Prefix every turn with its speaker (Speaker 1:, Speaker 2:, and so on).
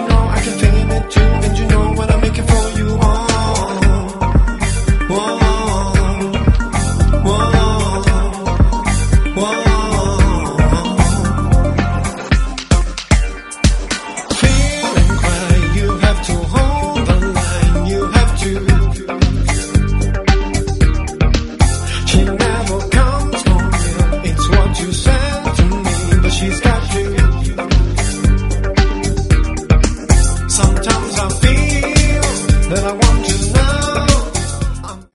Speaker 1: know I can feel it too, and you know what I'm making for you. Feeling cry, you have to hold the line, you have to. She never comes for real, it's what you said to me, but she's got you. Sometimes I feel that I want